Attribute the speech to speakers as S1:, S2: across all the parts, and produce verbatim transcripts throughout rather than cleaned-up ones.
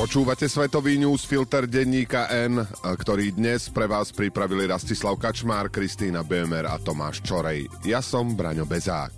S1: Počúvate svetový newsfilter denníka N, ktorý dnes pre vás pripravili Rastislav Kačmár, Kristína Böhmer a Tomáš Čorej. Ja som Braňo Bezák.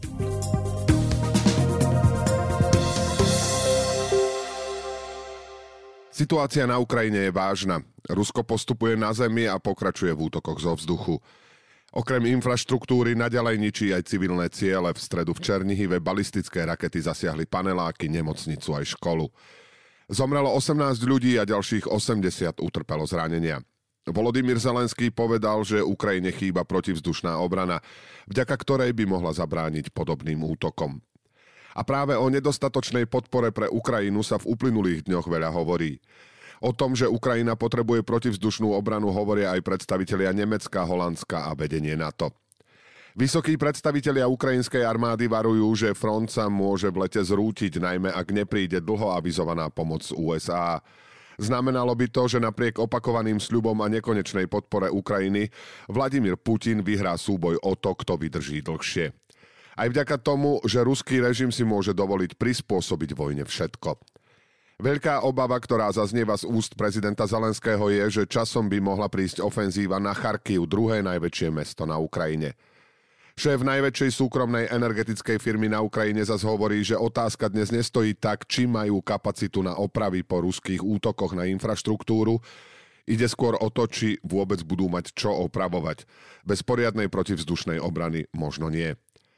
S1: Situácia na Ukrajine je vážna. Rusko postupuje na zemi a pokračuje v útokoch zo vzduchu. Okrem infraštruktúry naďalej ničí aj civilné ciele. V stredu v Černihive balistické rakety zasiahli paneláky, nemocnicu aj školu. Zomrelo osemnásť ľudí a ďalších osemdesiat utrpelo zranenia. Volodymyr Zelenský povedal, že Ukrajine chýba protivzdušná obrana, vďaka ktorej by mohla zabrániť podobným útokom. A práve o nedostatočnej podpore pre Ukrajinu sa v uplynulých dňoch veľa hovorí. O tom, že Ukrajina potrebuje protivzdušnú obranu, hovoria aj predstavitelia Nemecka, Holandska a vedenie NATO. Vysokí predstavitelia ukrajinskej armády varujú, že front sa môže v lete zrútiť, najmä ak nepríde dlho avizovaná pomoc z ú es á. Znamenalo by to, že napriek opakovaným sľubom a nekonečnej podpore Ukrajiny Vladimír Putin vyhrá súboj o to, kto vydrží dlhšie. Aj vďaka tomu, že ruský režim si môže dovoliť prispôsobiť vojne všetko. Veľká obava, ktorá zaznieva z úst prezidenta Zelenského, je, že časom by mohla prísť ofenzíva na Charkiv, druhé najväčšie mesto na Ukrajine. Šéf najväčšej súkromnej energetickej firmy na Ukrajine zas hovorí, že otázka dnes nestojí tak, či majú kapacitu na opravy po ruských útokoch na infraštruktúru. Ide skôr o to, či vôbec budú mať čo opravovať. Bez poriadnej protivzdušnej obrany možno nie.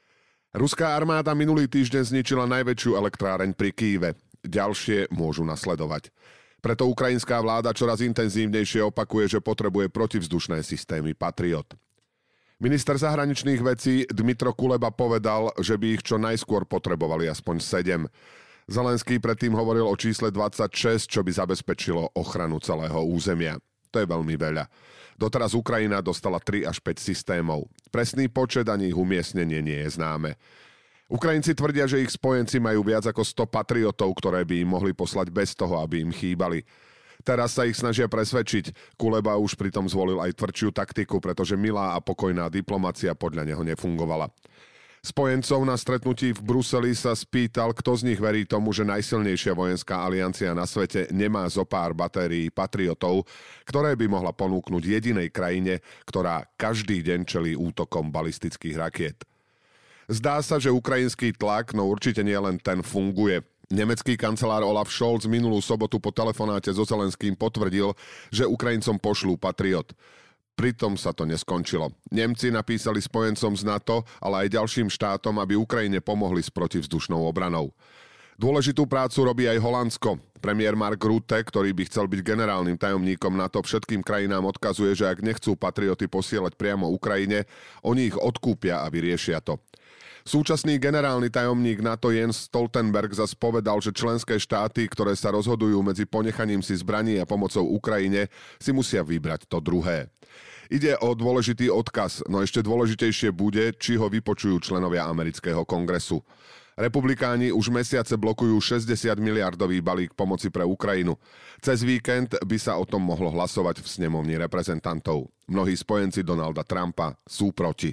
S1: Ruská armáda minulý týždeň zničila najväčšiu elektráreň pri Kyjeve. Ďalšie môžu nasledovať. Preto ukrajinská vláda čoraz intenzívnejšie opakuje, že potrebuje protivzdušné systémy Patriot. Minister zahraničných vecí Dmytro Kuleba povedal, že by ich čo najskôr potrebovali aspoň sedem. Zelenský predtým hovoril o čísle dvadsaťšesť, čo by zabezpečilo ochranu celého územia. To je veľmi veľa. Doteraz Ukrajina dostala tri až päť systémov. Presný počet ani ich umiestnenie nie je známe. Ukrajinci tvrdia, že ich spojenci majú viac ako sto patriotov, ktoré by im mohli poslať bez toho, aby im chýbali. Teraz sa ich snažia presvedčiť. Kuleba už pritom zvolil aj tvrdšiu taktiku, pretože milá a pokojná diplomacia podľa neho nefungovala. Spojencov na stretnutí v Bruseli sa spýtal, kto z nich verí tomu, že najsilnejšia vojenská aliancia na svete nemá zo pár batérií patriotov, ktoré by mohla ponúknuť jedinej krajine, ktorá každý deň čelí útokom balistických rakiet. Zdá sa, že ukrajinský tlak, no určite nie len ten, funguje. Nemecký kancelár Olaf Scholz minulú sobotu po telefonáte so Zelenským potvrdil, že Ukrajincom pošlú Patriot. Pritom sa to neskončilo. Nemci napísali spojencom z NATO, ale aj ďalším štátom, aby Ukrajine pomohli s protivzdušnou obranou. Dôležitú prácu robí aj Holandsko. Premiér Mark Rutte, ktorý by chcel byť generálnym tajomníkom NATO, všetkým krajinám odkazuje, že ak nechcú Patrioty posielať priamo Ukrajine, oni ich odkúpia a vyriešia to. Súčasný generálny tajomník NATO Jens Stoltenberg zas povedal, že členské štáty, ktoré sa rozhodujú medzi ponechaním si zbraní a pomocou Ukrajine, si musia vybrať to druhé. Ide o dôležitý odkaz, no ešte dôležitejšie bude, či ho vypočujú členovia amerického kongresu. Republikáni už mesiace blokujú šesťdesiat miliardový balík pomoci pre Ukrajinu. Cez víkend by sa o tom mohlo hlasovať v snemovni reprezentantov. Mnohí spojenci Donalda Trumpa sú proti.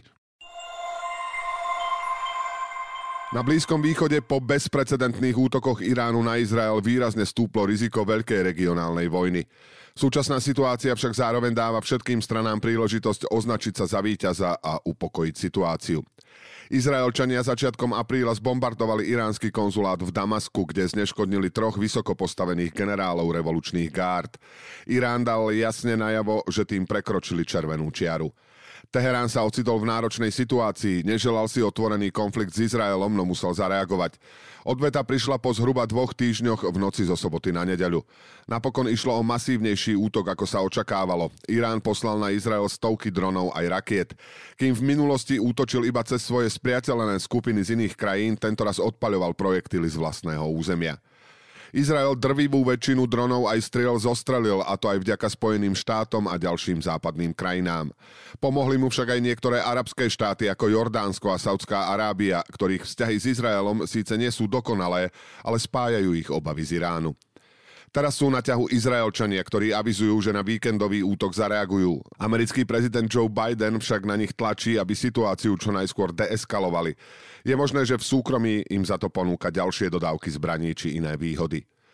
S1: Na Blízkom východe po bezprecedentných útokoch Iránu na Izrael výrazne stúplo riziko veľkej regionálnej vojny. Súčasná situácia však zároveň dáva všetkým stranám príležitosť označiť sa za víťaza a upokojiť situáciu. Izraelčania začiatkom apríla zbombardovali iránsky konzulát v Damasku, kde zneškodnili troch vysoko postavených generálov revolučných gárd. Irán dal jasne najavo, že tým prekročili červenú čiaru. Teherán sa ocitol v náročnej situácii, neželal si otvorený konflikt s Izraelom, no musel zareagovať. Odveta prišla po zhruba dvoch týždňoch v noci zo soboty na nedeľu. Napokon išlo o masívnejší útok, ako sa očakávalo. Irán poslal na Izrael stovky dronov aj rakiet. Kým v minulosti útočil iba cez svoje spriateľené skupiny z iných krajín, tentoraz odpaľoval projektily z vlastného územia. Izrael drvivú väčšinu dronov aj striel zostrelil, a to aj vďaka Spojeným štátom a ďalším západným krajinám. Pomohli mu však aj niektoré arabské štáty ako Jordánsko a Saudská Arábia, ktorých vzťahy s Izraelom síce nie sú dokonalé, ale spájajú ich obavy z Iránu. Teraz sú na ťahu Izraelčania, ktorí avizujú, že na víkendový útok zareagujú. Americký prezident Joe Biden však na nich tlačí, aby situáciu čo najskôr deeskalovali. Je možné, že v súkromí im za to ponúka ďalšie dodávky zbraní či iné výhody.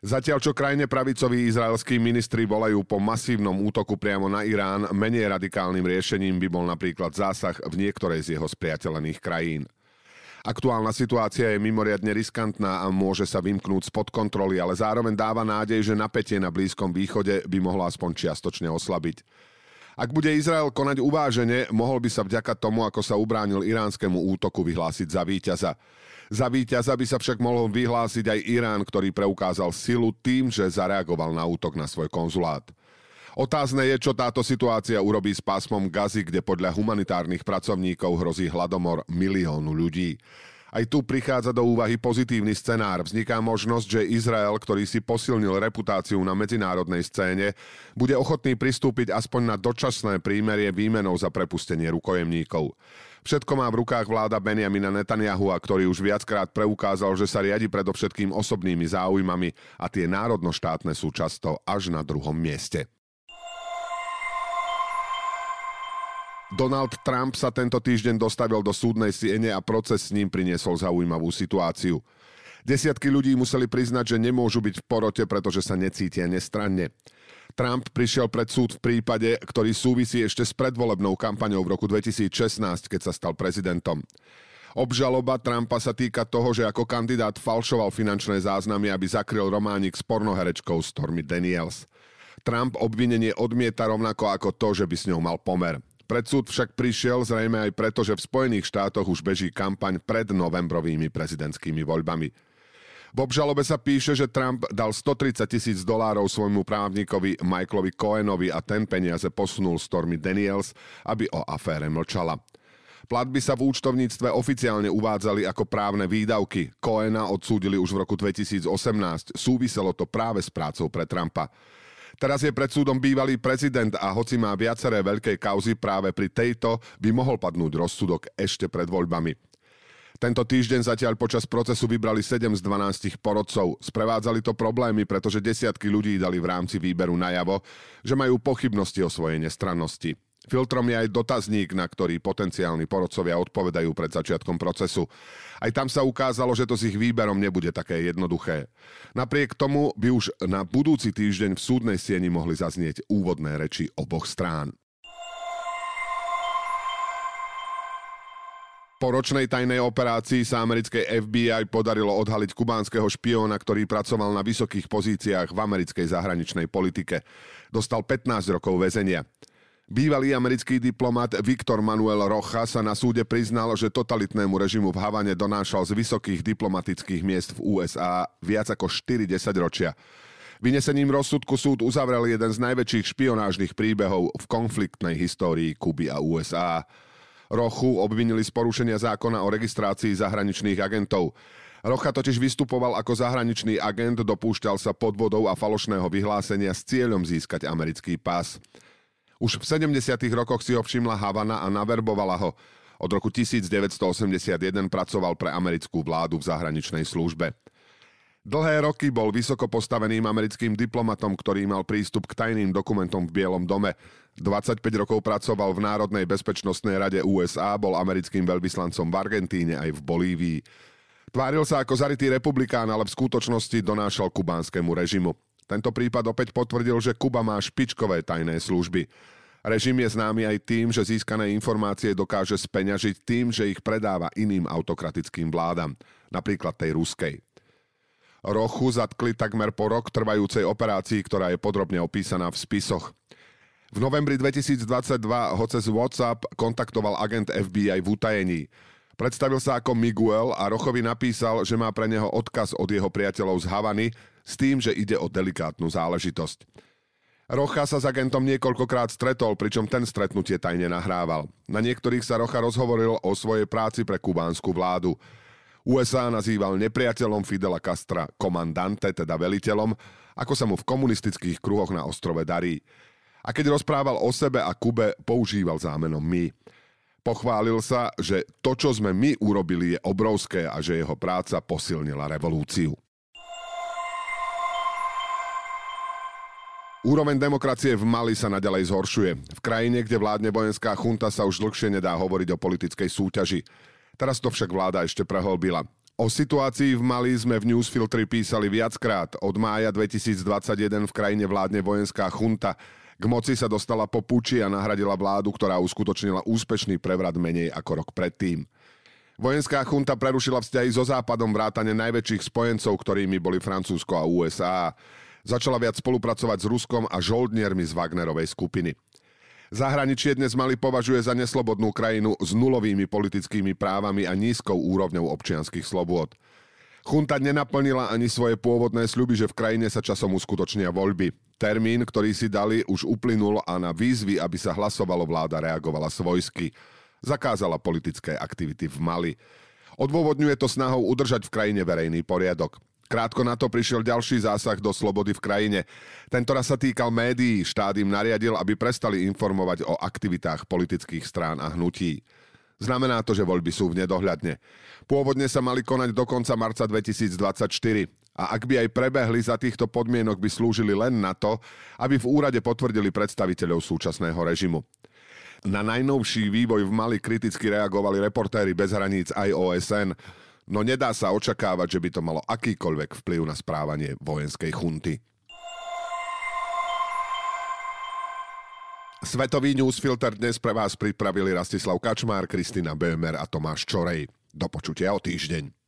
S1: Zatiaľ, čo krajne pravicoví izraelskí ministri volajú po masívnom útoku priamo na Irán, menej radikálnym riešením by bol napríklad zásah v niektorej z jeho spriateľených krajín. Aktuálna situácia je mimoriadne riskantná a môže sa vymknúť spod kontroly, ale zároveň dáva nádej, že napätie na Blízkom východe by mohlo aspoň čiastočne oslabiť. Ak bude Izrael konať uvážene, mohol by sa vďaka tomu, ako sa ubránil iránskemu útoku, vyhlásiť za víťaza. Za víťaza by sa však mohol vyhlásiť aj Irán, ktorý preukázal silu tým, že zareagoval na útok na svoj konzulát. Otázne je, čo táto situácia urobí s pásmom Gazy, kde podľa humanitárnych pracovníkov hrozí hladomor miliónu ľudí. Aj tu prichádza do úvahy pozitívny scenár. Vzniká možnosť, že Izrael, ktorý si posilnil reputáciu na medzinárodnej scéne, bude ochotný pristúpiť aspoň na dočasné prímerie výmenou za prepustenie rukojemníkov. Všetko má v rukách vláda Benjamina Netanyahua, ktorý už viackrát preukázal, že sa riadi predovšetkým osobnými záujmami a tie národnoštátne sú často až na druhom mieste. Donald Trump sa tento týždeň dostavil do súdnej siene a proces s ním priniesol zaujímavú situáciu. Desiatky ľudí museli priznať, že nemôžu byť v porote, pretože sa necítia nestranne. Trump prišiel pred súd v prípade, ktorý súvisí ešte s predvolebnou kampaňou v roku dvetisícšestnásť, keď sa stal prezidentom. Obžaloba Trumpa sa týka toho, že ako kandidát falšoval finančné záznamy, aby zakryl románik s pornoherečkou Stormy Daniels. Trump obvinenie odmieta rovnako ako to, že by s ňou mal pomer. Pred súd však prišiel zrejme aj preto, že v Spojených štátoch už beží kampaň pred novembrovými prezidentskými voľbami. V obžalobe sa píše, že Trump dal stotridsať tisíc dolárov svojmu právnikovi Michaelovi Cohenovi a ten peniaze posunul Stormy Daniels, aby o afére mlčala. Platby sa v účtovníctve oficiálne uvádzali ako právne výdavky. Cohena odsúdili už v roku dvetisícosemnásť. Súviselo to práve s prácou pre Trumpa. Teraz je pred súdom bývalý prezident a hoci má viaceré veľké kauzy, práve pri tejto by mohol padnúť rozsudok ešte pred voľbami. Tento týždeň zatiaľ počas procesu vybrali sedem z dvanástich porodcov. Sprevádzali to problémy, pretože desiatky ľudí dali v rámci výberu najavo, že majú pochybnosti o svojej nestrannosti. Filtrom je aj dotazník, na ktorý potenciálni porodcovia odpovedajú pred začiatkom procesu. Aj tam sa ukázalo, že to s ich výberom nebude také jednoduché. Napriek tomu by už na budúci týždeň v súdnej sieni mohli zaznieť úvodné reči oboch strán. Po ročnej tajnej operácii sa americkej ef bí aj podarilo odhaliť kubánskeho špióna, ktorý pracoval na vysokých pozíciách v americkej zahraničnej politike. Dostal pätnásť rokov väzenia. Bývalý americký diplomat Víctor Manuel Rocha sa na súde priznal, že totalitnému režimu v Havane donášal z vysokých diplomatických miest v ú es á viac ako štyri desaťročia. Vynesením rozsudku súd uzavrel jeden z najväčších špionážnych príbehov v konfliktnej histórii Kuby a ú es á. Rochu obvinili z porušenia zákona o registrácii zahraničných agentov. Rocha totiž vystupoval ako zahraničný agent, dopúšťal sa podvodov a falošného vyhlásenia s cieľom získať americký pás. Už v sedemdesiatych rokoch si ho všimla Havana a naverbovala ho. Od roku devätnásťstoosemdesiatjeden pracoval pre americkú vládu v zahraničnej službe. Dlhé roky bol vysoko postaveným americkým diplomatom, ktorý mal prístup k tajným dokumentom v Bielom dome. dvadsaťpäť rokov pracoval v Národnej bezpečnostnej rade ú es á, bol americkým veľvyslancom v Argentíne aj v Bolívii. Tváril sa ako zarytý republikán, ale v skutočnosti donášal kubánskemu režimu. Tento prípad opäť potvrdil, že Kuba má špičkové tajné služby. Režim je známy aj tým, že získané informácie dokáže speňažiť tým, že ich predáva iným autokratickým vládam, napríklad tej ruskej. Rochu zatkli takmer po rok trvajúcej operácii, ktorá je podrobne opísaná v spisoch. V novembri dvetisícdvadsaťdva ho cez WhatsApp kontaktoval agent ef bí aj v utajení. Predstavil sa ako Miguel a Rochovi napísal, že má pre neho odkaz od jeho priateľov z Havany s tým, že ide o delikátnu záležitosť. Rocha sa s agentom niekoľkokrát stretol, pričom ten stretnutie tajne nahrával. Na niektorých sa Rocha rozhovoril o svojej práci pre kubánsku vládu. ú es á nazýval nepriateľom Fidela Castra komandante, teda veliteľom, ako sa mu v komunistických kruhoch na ostrove darí. A keď rozprával o sebe a Kube, používal zámenom my. Pochválil sa, že to, čo sme my urobili, je obrovské a že jeho práca posilnila revolúciu. Úroveň demokracie v Mali sa naďalej zhoršuje. V krajine, kde vládne vojenská chunta, sa už dlhšie nedá hovoriť o politickej súťaži. Teraz to však vláda ešte prehlbila. O situácii v Mali sme v Newsfiltri písali viackrát. Od mája dvetisícdvadsaťjeden v krajine vládne vojenská chunta. K moci sa dostala po puči a nahradila vládu, ktorá uskutočnila úspešný prevrat menej ako rok predtým. Vojenská chunta prerušila vzťahy so Západom vrátane najväčších spojencov, ktorými boli Francúzsko a ú es á. Začala viac spolupracovať s Ruskom a žoldniermi z Wagnerovej skupiny. Zahraničie dnes Mali považuje za neslobodnú krajinu s nulovými politickými právami a nízkou úrovňou občianskych slobôd. Chunta nenaplnila ani svoje pôvodné sľuby, že v krajine sa časom uskutočnia voľby. Termín, ktorý si dali, už uplynul a na výzvy, aby sa hlasovalo, vláda reagovala svojsky. Zakázala politické aktivity v Mali. Odôvodňuje to snahou udržať v krajine verejný poriadok. Krátko na to prišiel ďalší zásah do slobody v krajine. Tentoraz sa týkal médií. Štát im nariadil, aby prestali informovať o aktivitách politických strán a hnutí. Znamená to, že voľby sú v nedohľadne. Pôvodne sa mali konať do konca marca dvetisícdvadsaťštyri. A ak by aj prebehli, za týchto podmienok by slúžili len na to, aby v úrade potvrdili predstaviteľov súčasného režimu. Na najnovší vývoj v Mali kriticky reagovali reportéri bez hraníc aj ó es en. No nedá sa očakávať, že by to malo akýkoľvek vplyv na správanie vojenskej chunty. Svetový newsfilter dnes pre vás pripravili Rastislav Kačmár, Kristina Böhmer a Tomáš Čorej. Do počutia o týždeň.